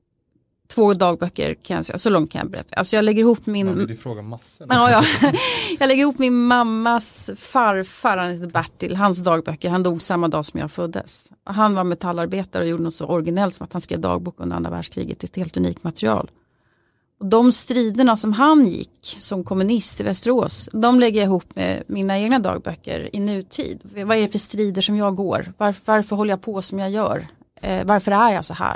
2 dagböcker kan jag säga, så långt kan jag berätta. Alltså jag lägger ihop Du frågar massor. Ja. Jag lägger ihop min mammas farfar, han heter Bertil, hans dagböcker. Han dog samma dag som jag föddes. Han var metallarbetare och gjorde något så originellt som att han skrev dagbok under andra världskriget. Ett helt unikt material. Och de striderna som han gick som kommunist i Västerås, de lägger jag ihop med mina egna dagböcker i nutid. Vad är det för strider som jag går? Varför håller jag på som jag gör? Varför är jag så här?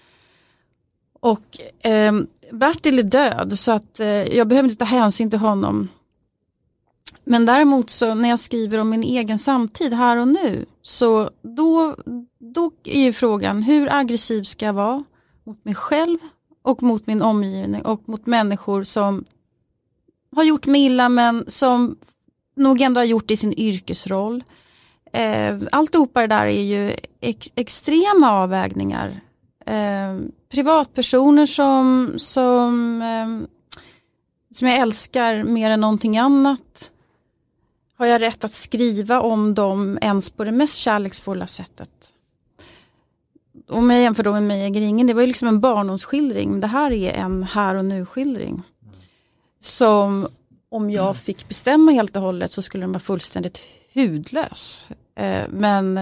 Och Bertil är död så att jag behöver inte ta hänsyn till honom. Men däremot så när jag skriver om min egen samtid här och nu så då är ju frågan hur aggressiv ska jag vara mot mig själv och mot min omgivning och mot människor som har gjort mig illa men som nog ändå har gjort det i sin yrkesroll. Alltihopa det där är ju extrema avvägningar. Privatpersoner som jag älskar mer än någonting annat. Har jag rätt att skriva om dem ens på det mest kärleksfulla sättet? Om jag jämför då med mig äger ingen, det var ju liksom en barndomsskildring, men det här är en här och nu skildring. Som om jag fick bestämma helt och hållet så skulle den vara fullständigt hudlös. Men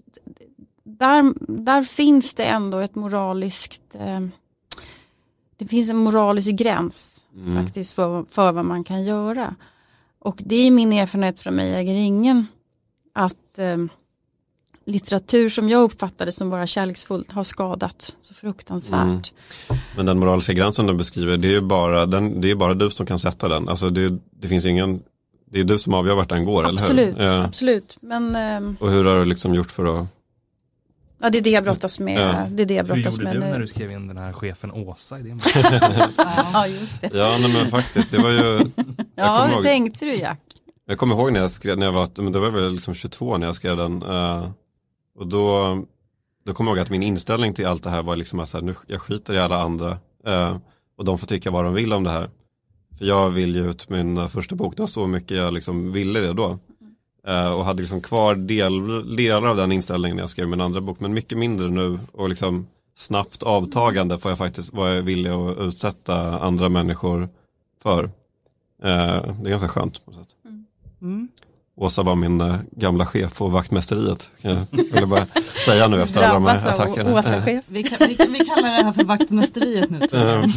där finns det ändå ett moraliskt det finns en moralisk gräns faktiskt för vad man kan göra. Och det är min erfarenhet från mig äger ingen att litteratur som jag uppfattade som bara kärleksfullt har skadat så fruktansvärt. Men den moraliska gränsen du beskriver, det är ju bara du som kan sätta den. Alltså det finns ingen det är du som avgör vart den går, absolut, eller hur? Absolut. Men, och hur har du liksom gjort för att... Ja, det är det jag brottas med. Ja. Det är det jag Hur brottas gjorde med du nu. när du skrev in den här chefen Åsa i din Ja, just det. Ja, nej, men faktiskt, det var ju... Ja, det tänkte du, Jack. Jag kommer ihåg när jag skrev, men det var väl liksom 22 när jag skrev den. Och då kommer jag ihåg att min inställning till allt det här var liksom att så här, nu, jag skiter i alla andra. Och de får tycka vad de vill om det här. För jag vill ju ut min första bok. Det var så mycket jag liksom ville det då. Och hade liksom kvar delar av den inställningen när jag skrev min andra bok. Men mycket mindre nu. Och liksom snabbt avtagande får jag faktiskt vara villig att utsätta andra människor för. Det är ganska skönt på något sätt. Åsa var min gamla chef på vaktmästeriet. Jag ville bara säga nu efter alla de här attackerna. Åsa-chef. Vi kallar det här för vaktmästeriet nu, tror jag.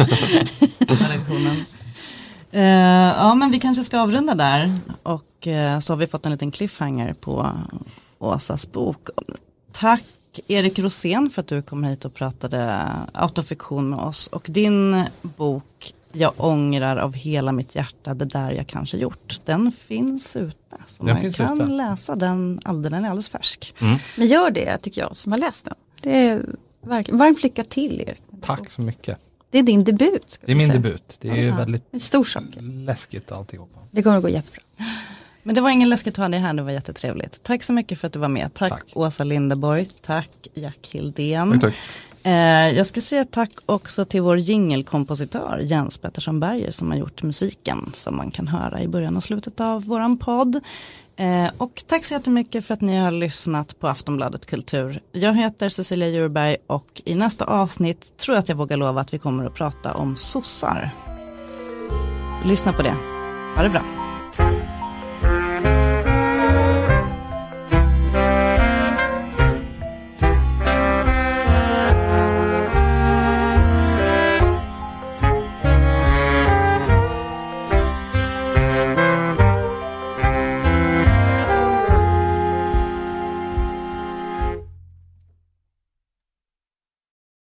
Ja, men vi kanske ska avrunda där. Och så har vi fått en liten cliffhanger på Åsas bok. Tack Erik Rosén för att du kom hit och pratade autofiktion med oss. Och din bok Jag ångrar av hela mitt hjärta det där jag kanske gjort. Den finns ute. Så man kan läsa den, den är alldeles färsk. Men gör det, tycker jag, som har läst den. Det är verkligen, varmt lycka till, Erik. Tack så mycket. Det är din debut. Det är min debut. Det är väldigt en stor sak. Läskigt alltihopa. Det kommer att gå jättebra. Men det var ingen läskigt att ha dig här, det var jättetrevligt. Tack så mycket för att du var med. Tack. Åsa Linderborg. Tack Jack Hildén. Tack. Jag ska säga tack också till vår jingelkompositör Jens Pettersson Berger som har gjort musiken som man kan höra i början och slutet av våran podd. Och tack så jättemycket för att ni har lyssnat på Aftonbladet Kultur. Jag heter Cecilia Djurberg och i nästa avsnitt tror jag att jag vågar lova att vi kommer att prata om sossar. Lyssna på det. Ha det bra.